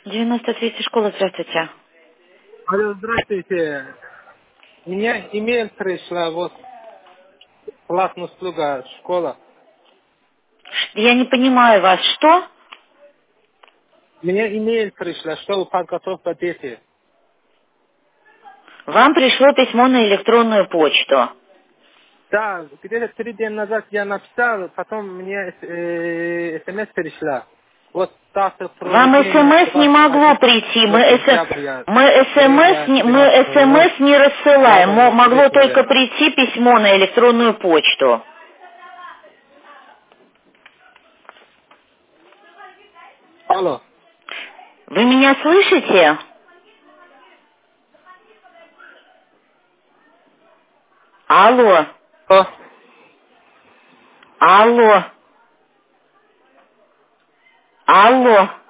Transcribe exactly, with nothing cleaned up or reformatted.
девяносто третья школа, здравствуйте. Алло, здравствуйте. У меня имейл пришла, вот, платная услуга, школа. Ш- Я не понимаю вас. Что? У меня имейл пришла, что подготовка детей. Вам пришло письмо на электронную почту. Да, где-то три дня назад я написал, потом мне э, смс пришла. Вот дата Вам проведения СМС не двадцать могло один прийти. Мы, с- сентября мы СМС, не, мы две тысячи девятнадцатого СМС не рассылаем. года Мо- Могло только воскресенье. прийти письмо на электронную почту. Алло. Вы меня слышите? Алло. О, Алло. Алло.